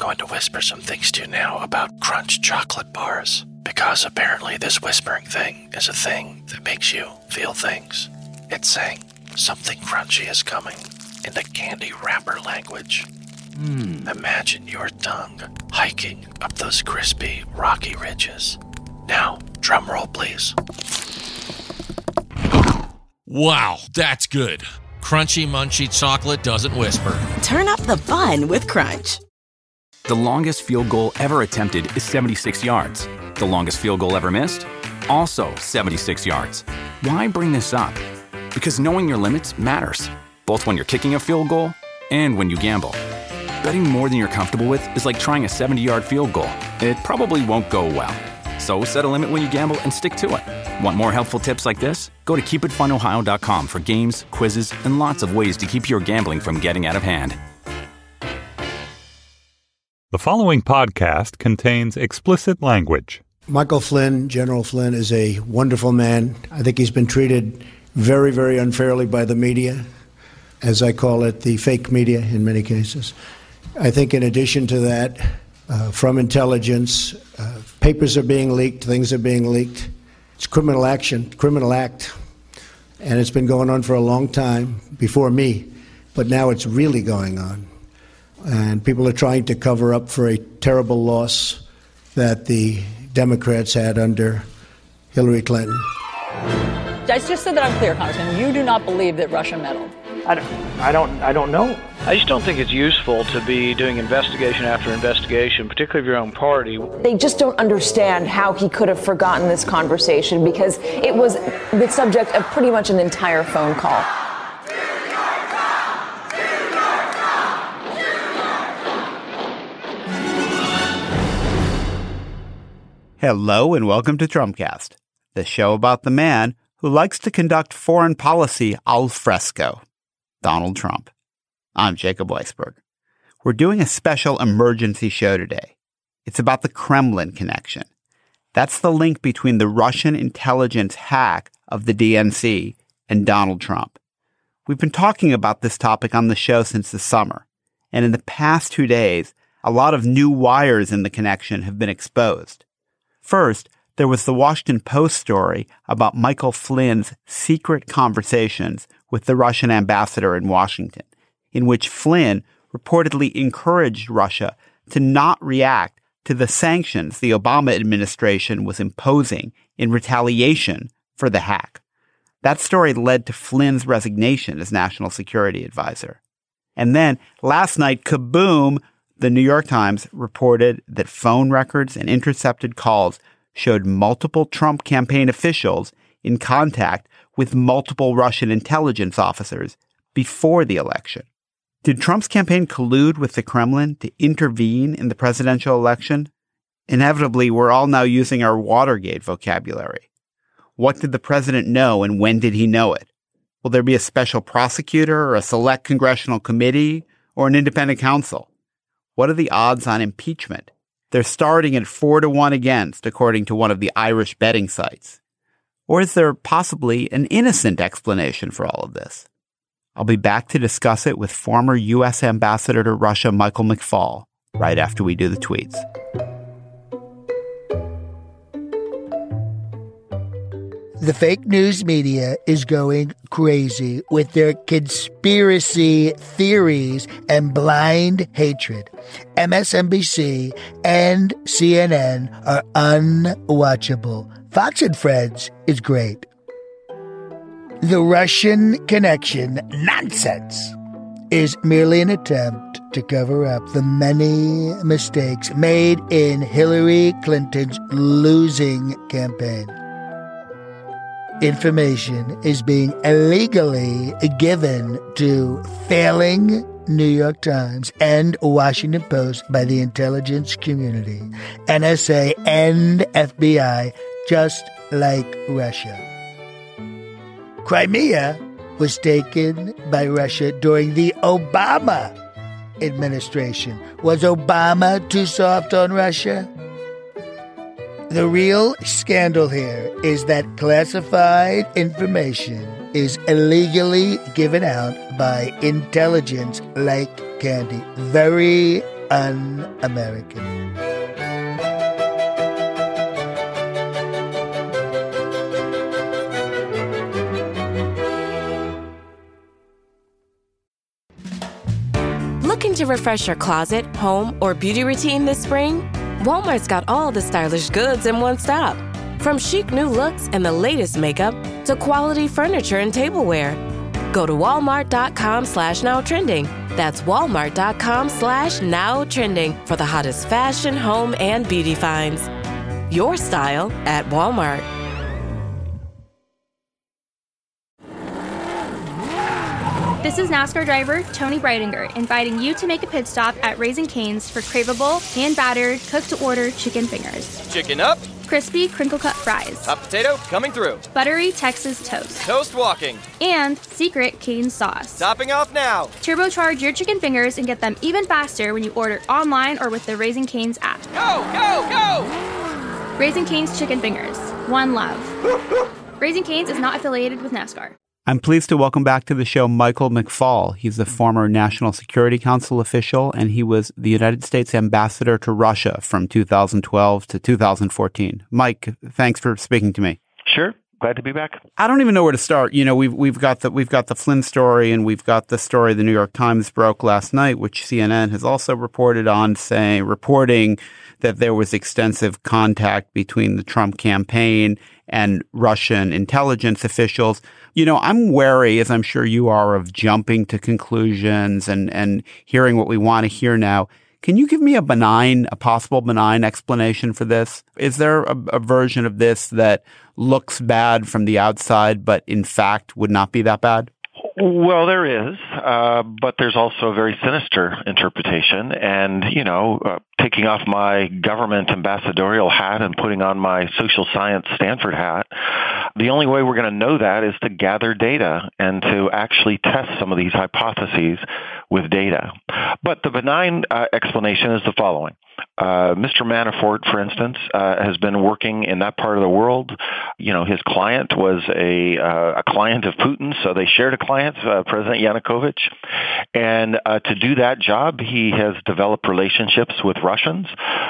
going to whisper some things to you now about Crunch chocolate bars, because apparently this whispering thing is a thing that makes you feel things. It's saying something crunchy is coming in the candy wrapper language. Imagine your tongue hiking up those crispy, rocky ridges. Now, drum roll, please. Wow, that's good. Crunchy, munchy chocolate doesn't whisper. Turn up the fun with Crunch. The longest field goal ever attempted is 76 yards. The longest field goal ever missed? Also 76 yards. Why bring this up? Because knowing your limits matters, both when you're kicking a field goal and when you gamble. Betting more than you're comfortable with is like trying a 70-yard field goal. It probably won't go well. So set a limit when you gamble and stick to it. Want more helpful tips like this? Go to keepitfunohio.com for games, quizzes, and lots of ways to keep your gambling from getting out of hand. The following podcast contains explicit language. Michael Flynn, General Flynn, is a wonderful man. I think he's been treated very, very unfairly by the media, as I call it, the fake media in many cases. I think in addition to that, from intelligence, papers are being leaked, things are being leaked. It's criminal act, and it's been going on for a long time before me, but now it's really going on. And people are trying to cover up for a terrible loss that the Democrats had under Hillary Clinton. Just so that I'm clear, Congressman, you do not believe that Russia meddled? I don't know. I just don't think it's useful to be doing investigation after investigation, particularly of your own party. They just don't understand how he could have forgotten this conversation because it was the subject of pretty much an entire phone call. Hello and welcome to Trumpcast, the show about the man who likes to conduct foreign policy al fresco, Donald Trump. I'm Jacob Weisberg. We're doing a special emergency show today. It's about the Kremlin connection. That's the link between the Russian intelligence hack of the DNC and Donald Trump. We've been talking about this topic on the show since the summer, and in the past 2 days, a lot of new wires in the connection have been exposed. First, there was the Washington Post story about Michael Flynn's secret conversations with the Russian ambassador in Washington, in which Flynn reportedly encouraged Russia to not react to the sanctions the Obama administration was imposing in retaliation for the hack. That story led to Flynn's resignation as national security advisor. And then last night, kaboom, the New York Times reported that phone records and intercepted calls showed multiple Trump campaign officials in contact with multiple Russian intelligence officers before the election. Did Trump's campaign collude with the Kremlin to intervene in the presidential election? Inevitably, we're all now using our Watergate vocabulary. What did the president know and when did he know it? Will there be a special prosecutor or a select congressional committee or an independent counsel? What are the odds on impeachment? They're starting at 4-1 against, according to one of the Irish betting sites. Or is there possibly an innocent explanation for all of this? I'll be back to discuss it with former U.S. Ambassador to Russia, Michael McFaul, right after we do the tweets. The fake news media is going crazy with their conspiracy theories and blind hatred. MSNBC and CNN are unwatchable. Fox and Friends is great. The Russian connection nonsense is merely an attempt to cover up the many mistakes made in Hillary Clinton's losing campaign. Information is being illegally given to failing New York Times and Washington Post by the intelligence community, NSA and FBI, just like Russia. Crimea was taken by Russia during the Obama administration. Was Obama too soft on Russia? The real scandal here is that classified information is illegally given out by intelligence like candy. Very un-American. Looking to refresh your closet, home, or beauty routine this spring? Walmart's got all the stylish goods in one stop. From chic new looks and the latest makeup to quality furniture and tableware. Go to walmart.com/nowtrending. That's walmart.com/nowtrending for the hottest fashion, home, and beauty finds. Your style at Walmart. This is NASCAR driver Tony Breidinger inviting you to make a pit stop at Raising Cane's for craveable, hand-battered, cooked-to-order chicken fingers. Chicken up. Crispy, crinkle-cut fries. Hot potato coming through. Buttery Texas toast. Toast walking. And secret Cane sauce. Topping off now. Turbocharge your chicken fingers and get them even faster when you order online or with the Raising Cane's app. Go, go, go! Raising Cane's Chicken Fingers. One love. Raising Cane's is not affiliated with NASCAR. I'm pleased to welcome back to the show Michael McFaul. He's the former National Security Council official, and he was the United States ambassador to Russia from 2012 to 2014. Mike, thanks for speaking to me. Sure. Glad to be back. I don't even know where to start. You know, we've got the Flynn story, and we've got the story the New York Times broke last night, which CNN has also reported on, reporting that there was extensive contact between the Trump campaign and Russian intelligence officials. You know, I'm wary, as I'm sure you are, of jumping to conclusions and hearing what we want to hear now. Can you give me a possible benign explanation for this? Is there a version of this that looks bad from the outside, but in fact would not be that bad? Well, there is, but there's also a very sinister interpretation. And, taking off my government ambassadorial hat and putting on my social science Stanford hat, the only way we're going to know that is to gather data and to actually test some of these hypotheses with data. But the benign explanation is the following. Mr. Manafort, for instance, has been working in that part of the world. His client was a client of Putin, so they shared a client, President Yanukovych. And to do that job, he has developed relationships with Russians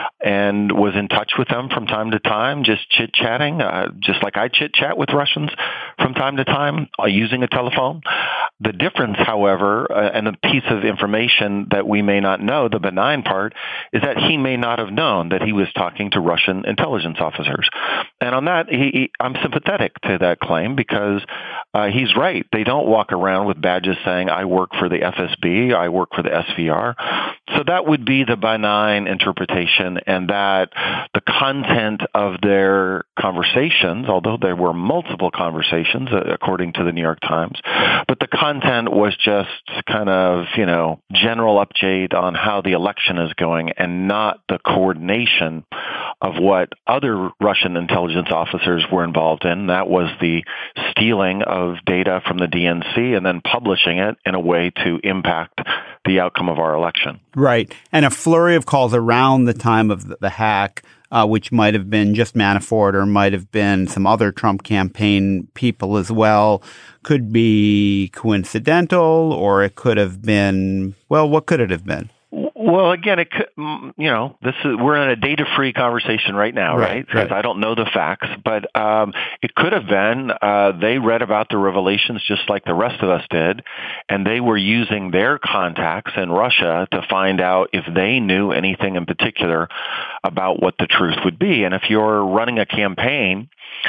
and was in touch with them from time to time, just chit-chatting, just like I chit-chat with Russians from time to time using a telephone. The difference, however, and the piece of information that we may not know, the benign part, is that he may not have known that he was talking to Russian intelligence officers. And on that, I'm sympathetic to that claim because he's right. They don't walk around with badges saying, I work for the FSB, I work for the SVR. So that would be the benign interpretation, and that the content of their conversations, although there were multiple conversations, according to the New York Times, but the content was just kind of, general update on how the election is going and not the coordination of what other Russian intelligence officers were involved in. That was the stealing of data from the DNC and then publishing it in a way to impact the outcome of our election. Right. And a flurry of calls around the time of the hack, which might have been just Manafort or might have been some other Trump campaign people as well, could be coincidental, or it could have been, well, what could it have been? Well, again, it could, we're in a data-free conversation right now, right? Because I don't know the facts, but it could have been they read about the revelations just like the rest of us did, and they were using their contacts in Russia to find out if they knew anything in particular about what the truth would be. And if you're running a campaign,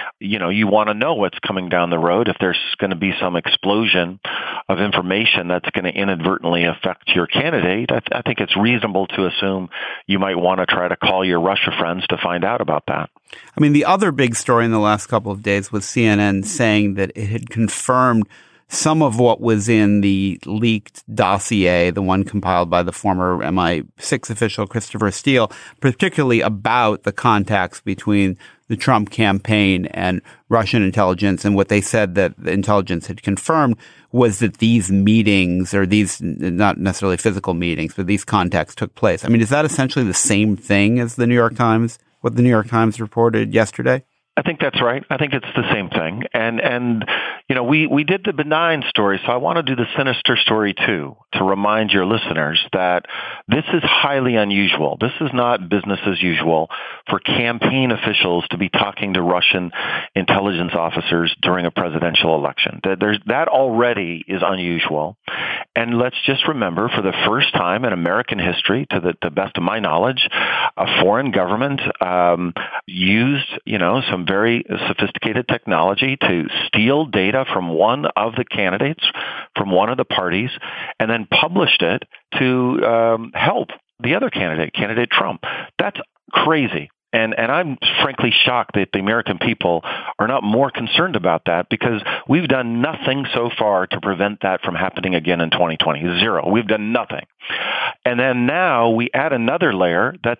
you want to know what's coming down the road. If there's going to be some explosion of information that's going to inadvertently affect your candidate, I think it's reasonable to assume you might want to try to call your Russia friends to find out about that. I mean, the other big story in the last couple of days was CNN saying that it had confirmed some of what was in the leaked dossier, the one compiled by the former MI6 official Christopher Steele, particularly about the contacts between the Trump campaign and Russian intelligence. And what they said that the intelligence had confirmed was that these meetings, or these not necessarily physical meetings, but these contacts took place. I mean, is that essentially the same thing as the New York Times, what the New York Times reported yesterday? I think that's right. I think it's the same thing. And we did the benign story, so I want to do the sinister story too, to remind your listeners that this is highly unusual. This is not business as usual for campaign officials to be talking to Russian intelligence officers during a presidential election. That already is unusual. And let's just remember, for the first time in American history, to the best of my knowledge, a foreign government used, some very sophisticated technology to steal data from one of the candidates, from one of the parties, and then published it to help the other candidate Trump. That's crazy. And I'm frankly shocked that the American people are not more concerned about that, because we've done nothing so far to prevent that from happening again in 2020. Zero. We've done nothing. And then now we add another layer that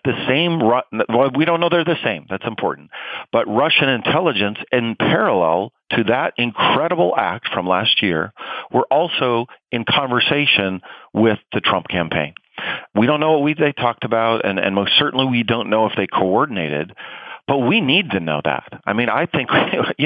we don't know they're the same. That's important. But Russian intelligence, in parallel to that incredible act from last year, were also in conversation with the Trump campaign. We don't know what they talked about, and most certainly we don't know if they coordinated, but we need to know that. I mean, I think,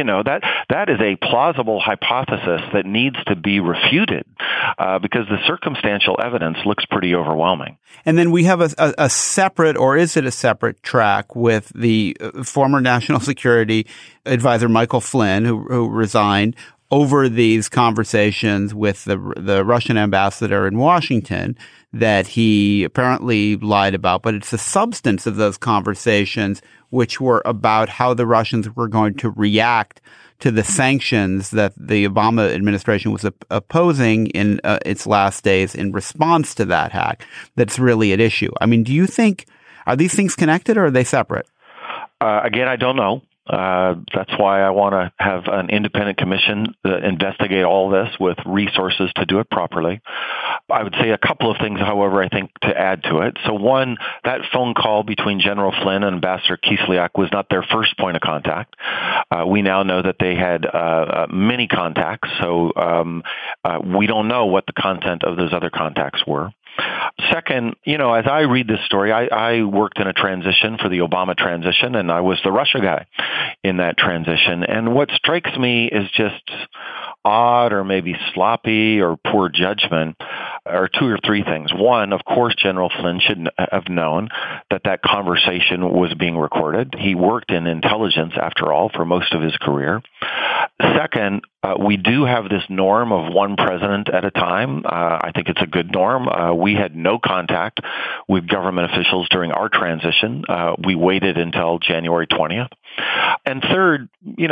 that is a plausible hypothesis that needs to be refuted because the circumstantial evidence looks pretty overwhelming. And then we have a separate, or is it a separate track with the former National Security Advisor Michael Flynn, who resigned over these conversations with the Russian ambassador in Washington that he apparently lied about, but it's the substance of those conversations which were about how the Russians were going to react to the sanctions that the Obama administration was opposing in its last days in response to that hack that's really at issue. I mean, do you think, are these things connected or are they separate? Again, I don't know. That's why I want to have an independent commission investigate all this with resources to do it properly. I would say a couple of things, however, I think to add to it. So one, that phone call between General Flynn and Ambassador Kislyak was not their first point of contact. We now know that they had many contacts, so we don't know what the content of those other contacts were. Second, as I read this story, I worked in a transition for the Obama transition, and I was the Russia guy in that transition. And what strikes me is just odd or maybe sloppy or poor judgment are two or three things. One, of course, General Flynn should have known that conversation was being recorded. He worked in intelligence, after all, for most of his career. Second, we do have this norm of one president at a time. I think it's a good norm. We had no contact with government officials during our transition. We waited until January 20th. And third,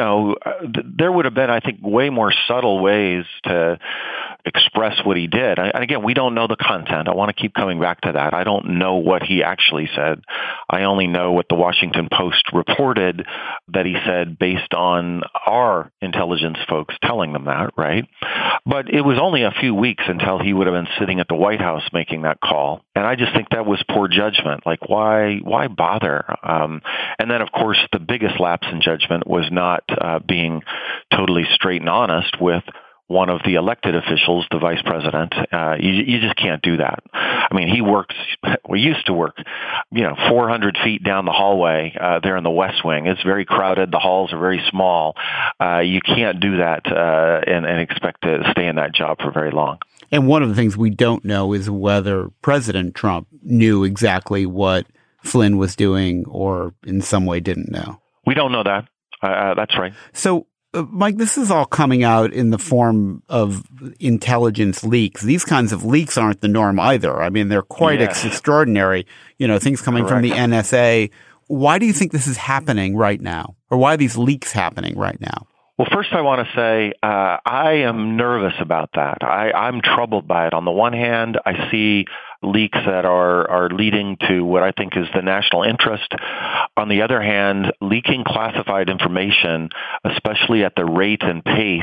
there would have been, I think, way more subtle ways to express what he did. And again, we don't know the content. I want to keep coming back to that. I don't know what he actually said. I only know what the Washington Post reported that he said based on our intelligence folks telling them that, right? But it was only a few weeks until he would have been sitting at the White House making that call. And I just think that was poor judgment. Like, why bother? And then, of course, the biggest lapse in judgment was not being totally straight and honest with one of the elected officials, the vice president. You just can't do that. I mean, we used to work, 400 feet down the hallway there in the West Wing. It's very crowded. The halls are very small. You can't do that and expect to stay in that job for very long. And one of the things we don't know is whether President Trump knew exactly what Flynn was doing or in some way didn't know. We don't know that. That's right. So, Mike, this is all coming out in the form of intelligence leaks. These kinds of leaks aren't the norm either. I mean, they're quite extraordinary, things coming from the NSA. Why do you think this is happening right now? Or why are these leaks happening right now? Well, first I want to say I am nervous about that. I'm troubled by it. On the one hand, I see leaks that are leading to what I think is the national interest. On the other hand, leaking classified information, especially at the rate and pace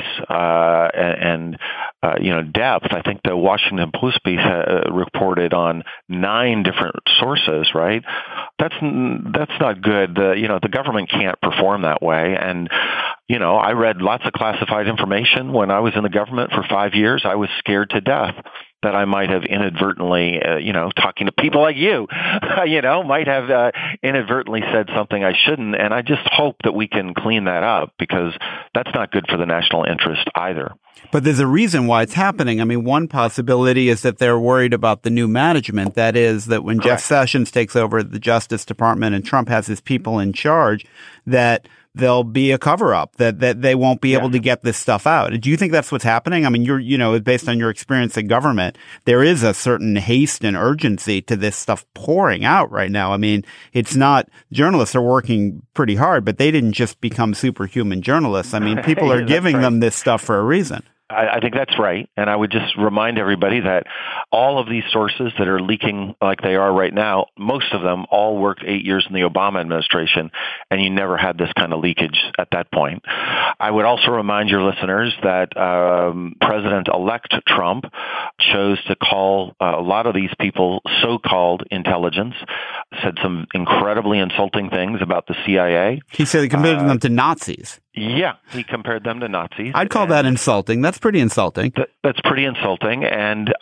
and depth. I think the Washington Post piece reported on 9 different sources. Right? That's not good. The government can't perform that way, and I read lots of classified information when I was in the government for 5 years. I was scared to death that I might have inadvertently, talking to people like you, might have inadvertently said something I shouldn't. And I just hope that we can clean that up, because that's not good for the national interest either. But there's a reason why it's happening. I mean, one possibility is that they're worried about the new management. That is, that when Jeff Sessions takes over the Justice Department and Trump has his people in charge, that there'll be a cover-up, that they won't be able to get this stuff out. Do you think that's what's happening? I mean, based on your experience in government, there is a certain haste and urgency to this stuff pouring out right now. I mean, it's not, journalists are working pretty hard, but they didn't just become superhuman journalists. I mean, people are giving them this stuff for a reason. I think that's right. And I would just remind everybody that all of these sources that are leaking like they are right now, most of them all worked 8 years in the Obama administration, and you never had this kind of leakage at that point. I would also remind your listeners that President-elect Trump chose to call a lot of these people so-called intelligence, said some incredibly insulting things about the CIA. He said he compared them to Nazis. Yeah, he compared them to Nazis. I'd call that insulting. That's pretty insulting. That's pretty insulting. And,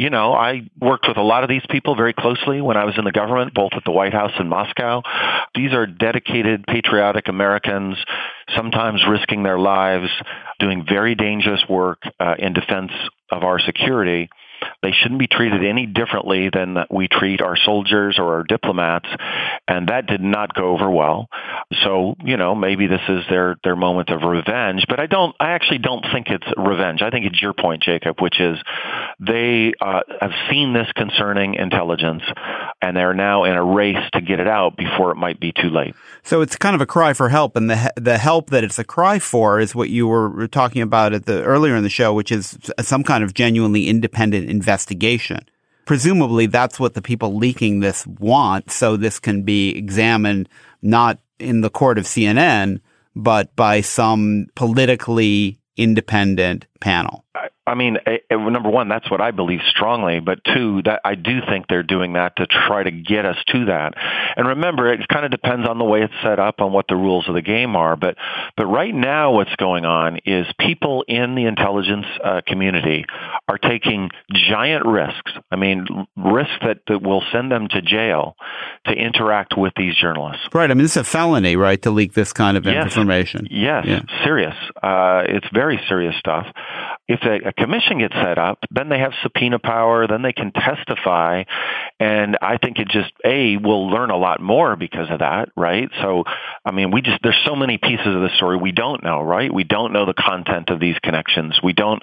I worked with a lot of these people very closely when I was in the government, both at the White House and Moscow. These are dedicated, patriotic Americans, sometimes risking their lives, doing very dangerous work in defense of our security. They shouldn't be treated any differently than we treat our soldiers or our diplomats, and that did not go over well. So, maybe this is their moment of revenge, but I actually don't think it's revenge. I think it's your point, Jacob, which is they have seen this concerning intelligence, and they're now in a race to get it out before it might be too late. So it's kind of a cry for help, and the help that it's a cry for is what you were talking about earlier in the show, which is some kind of genuinely independent investigation. Presumably, that's what the people leaking this want, so this can be examined not in the court of CNN, but by some politically independent panel. I mean, number one, that's what I believe strongly. But two, that I do think they're doing that to try to get us to that. And remember, it kind of depends on the way it's set up, on what the rules of the game are. But right now, what's going on is people in the intelligence community are taking giant risks. I mean, risks that will send them to jail to interact with these journalists. Right. I mean, it's a felony, right, to leak this kind of information. Yes, serious. It's very serious stuff. If a commission gets set up, then they have subpoena power, then they can testify, and I think it just, we'll learn a lot more because of that, right? So, I mean, there's so many pieces of the story we don't know, right? We don't know the content of these connections. We don't,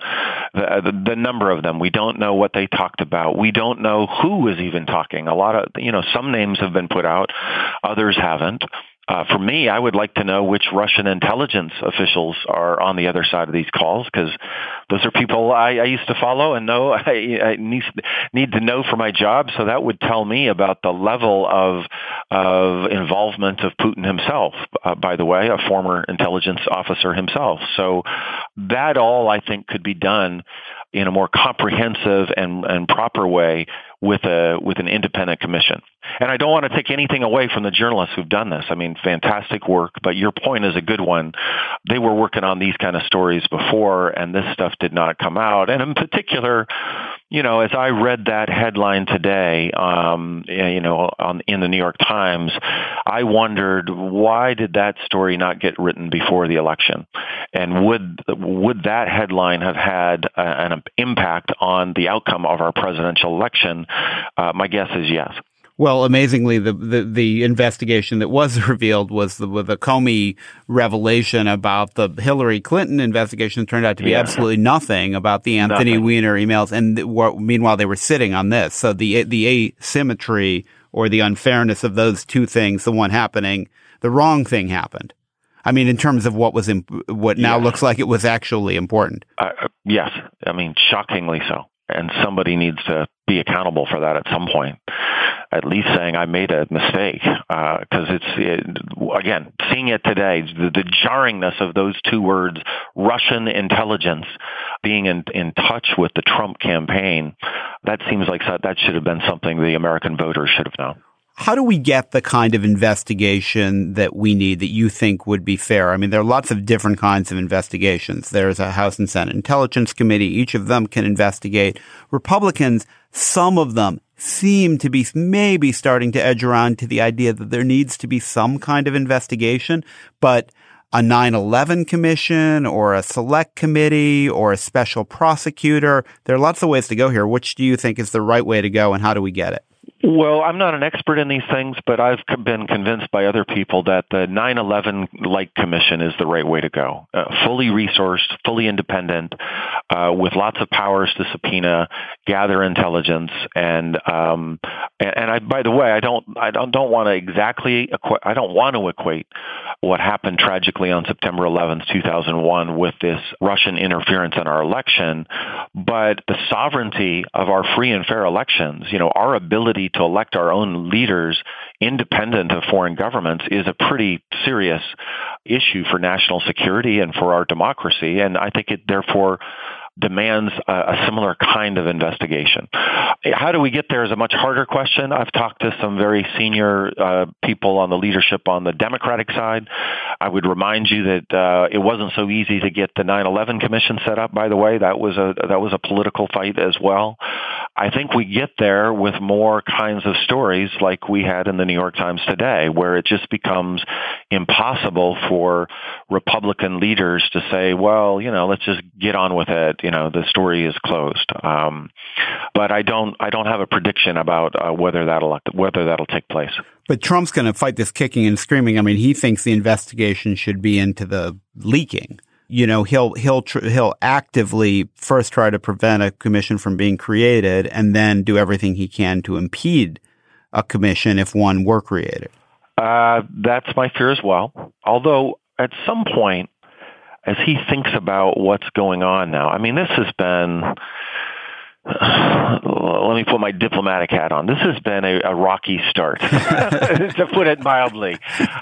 the number of them. We don't know what they talked about. We don't know who was even talking. A lot of, some names have been put out, others haven't. For me, I would like to know which Russian intelligence officials are on the other side of these calls, because those are people I used to follow and know I need to know for my job. So that would tell me about the level of involvement of Putin himself, by the way, a former intelligence officer himself. So that all, I think, could be done in a more comprehensive and proper way with an independent commission. And I don't want to take anything away from the journalists who've done this. I mean, fantastic work, but your point is a good one. They were working on these kind of stories before, and this stuff did not come out. And in particular, as I read that headline today, in the New York Times, I wondered, why did that story not get written before the election? And would that headline have had an impact on the outcome of our presidential election? My guess is yes. Well, amazingly, the investigation that was revealed was the Comey revelation about the Hillary Clinton investigation turned out to be absolutely nothing about the Anthony Weiner emails. And meanwhile, they were sitting on this. So the asymmetry or the unfairness of those two things, the one happening, the wrong thing happened. I mean, in terms of what now looks like it was actually important. Yes. I mean, shockingly so. And somebody needs to be accountable for that at some point. At least saying I made a mistake, because again, seeing it today, the jarringness of those two words, Russian intelligence, being in touch with the Trump campaign, that seems like that should have been something the American voters should have known. How do we get the kind of investigation that we need, that you think would be fair? I mean, there are lots of different kinds of investigations. There's a House and Senate Intelligence Committee. Each of them can investigate. Republicans, some of them seem to be maybe starting to edge around to the idea that there needs to be some kind of investigation, but a 9/11 commission or a select committee or a special prosecutor, there are lots of ways to go here. Which do you think is the right way to go, and how do we get it? Well, I'm not an expert in these things, but I've been convinced by other people that the 9/11-like commission is the right way to go. Fully resourced, fully independent, with lots of powers to subpoena, gather intelligence, and by the way, I don't want to equate what happened tragically on September 11th, 2001, with this Russian interference in our election, but the sovereignty of our free and fair elections, our ability to elect our own leaders independent of foreign governments is a pretty serious issue for national security and for our democracy. And I think it therefore demands a similar kind of investigation. How do we get there is a much harder question. I've talked to some very senior people on the leadership on the Democratic side. I would remind you that it wasn't so easy to get the 9/11 commission set up, by the way. That was a political fight as well. I think we get there with more kinds of stories like we had in the New York Times today, where it just becomes impossible for Republican leaders to say, well, let's just get on with it. The story is closed. But I don't have a prediction about whether that'll take place. But Trump's going to fight this kicking and screaming. I mean, he thinks the investigation should be into the leaking. He'll actively first try to prevent a commission from being created, and then do everything he can to impede a commission if one were created. That's my fear as well. Although at some point, as he thinks about what's going on now, I mean, this has been, let me put my diplomatic hat on. This has been a rocky start, to put it mildly.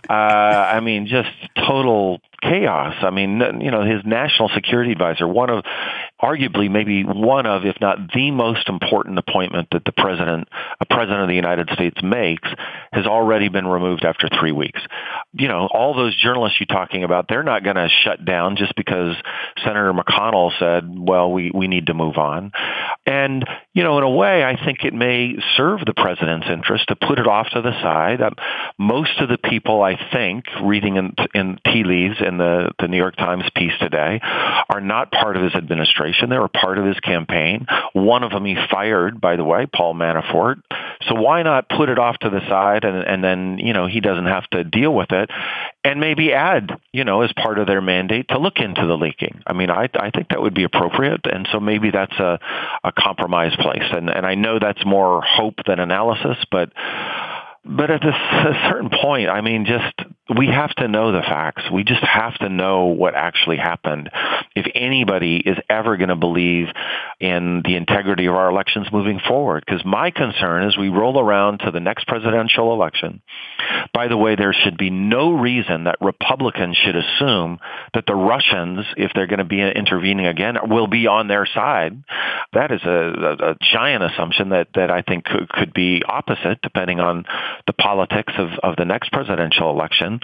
I mean, just total chaos. I mean, his national security advisor, arguably maybe one of, if not the most important appointment that a president of the United States makes, has already been removed after 3 weeks. All those journalists you're talking about, they're not going to shut down just because Senator McConnell said, well, we need to move on. And, in a way, I think it may serve the president's interest to put it off to the side. Most of the people, I think, reading in tea leaves in the New York Times piece today, are not part of his administration. They were part of his campaign. One of them he fired, by the way, Paul Manafort. So why not put it off to the side and then, he doesn't have to deal with it, and maybe add, as part of their mandate to look into the leaking. I mean, I think that would be appropriate. And so maybe that's a compromise place. And I know that's more hope than analysis, but at a certain point, I mean, we have to know the facts. We just have to know what actually happened. If anybody is ever going to believe in the integrity of our elections moving forward, because my concern is we roll around to the next presidential election. By the way, there should be no reason that Republicans should assume that the Russians, if they're going to be intervening again, will be on their side. That is a giant assumption that I think could be opposite, depending on the politics of the next presidential election.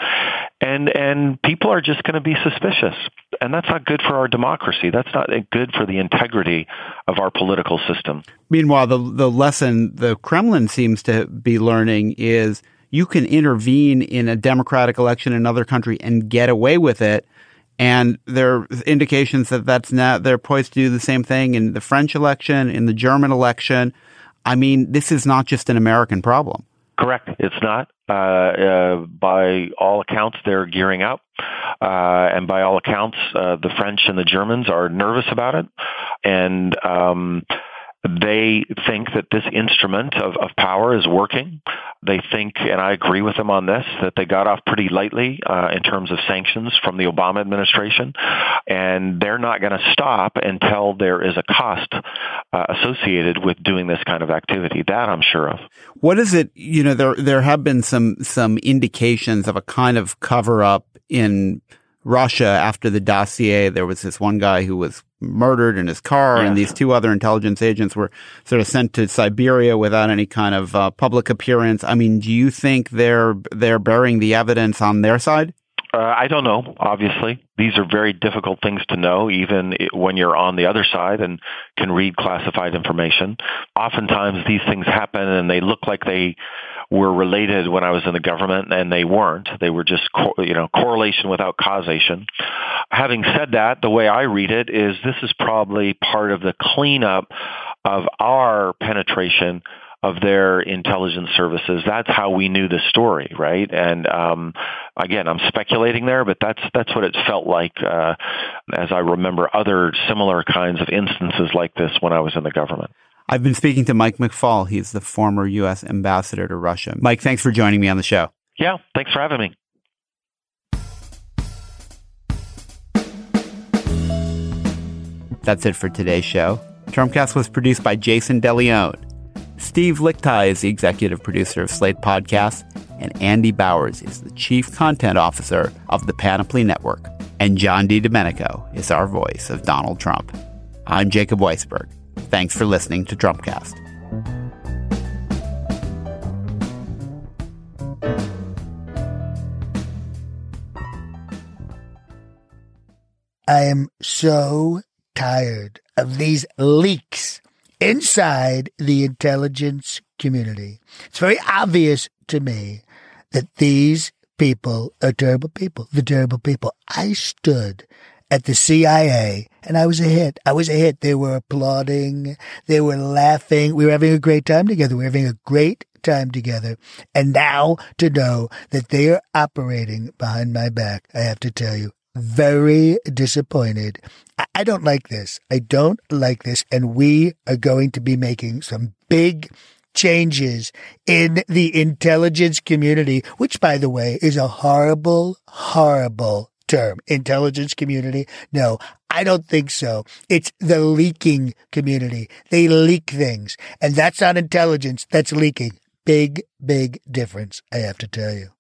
And people are just going to be suspicious. And that's not good for our democracy. That's not good for the integrity of our political system. Meanwhile, the lesson the Kremlin seems to be learning is you can intervene in a democratic election in another country and get away with it. And there are indications that they're poised to do the same thing in the French election, in the German election. I mean, this is not just an American problem. Correct. It's not. By all accounts, they're gearing up. And by all accounts, the French and the Germans are nervous about it. And they think that this instrument of power is working. They think, and I agree with them on this, that they got off pretty lightly in terms of sanctions from the Obama administration. And they're not going to stop until there is a cost associated with doing this kind of activity. That I'm sure of. What is it? There have been some indications of a kind of cover up in Russia after the dossier. There was this one guy who was murdered in his car, and these two other intelligence agents were sort of sent to Siberia without any kind of public appearance. I mean, do you think they're burying the evidence on their side? I don't know, obviously. These are very difficult things to know, even when you're on the other side and can read classified information. Oftentimes these things happen and they look like they were related when I was in the government, and they weren't. They were just, correlation without causation. Having said that, the way I read it is this is probably part of the cleanup of our penetration of their intelligence services. That's how we knew the story, right? And again, I'm speculating there, but that's what it felt like as I remember other similar kinds of instances like this when I was in the government. I've been speaking to Mike McFaul. He's the former U.S. ambassador to Russia. Mike, thanks for joining me on the show. Yeah, thanks for having me. That's it for today's show. Trumpcast was produced by Jason DeLeon. Steve Lichtai is the executive producer of Slate Podcasts, and Andy Bowers is the chief content officer of the Panoply Network. And John DiDomenico is our voice of Donald Trump. I'm Jacob Weisberg. Thanks for listening to Trumpcast. I am so tired of these leaks inside the intelligence community. It's very obvious to me that these people are terrible people. The terrible people. I stood at the CIA and I was a hit. They were applauding. They were laughing. We were having a great time together. And now to know that they are operating behind my back, I have to tell you, very disappointed. I don't like this. And we are going to be making some big changes in the intelligence community, which, by the way, is a horrible, horrible term. Intelligence community? No, I don't think so. It's the leaking community. They leak things. And that's not intelligence. That's leaking. Big, big difference, I have to tell you.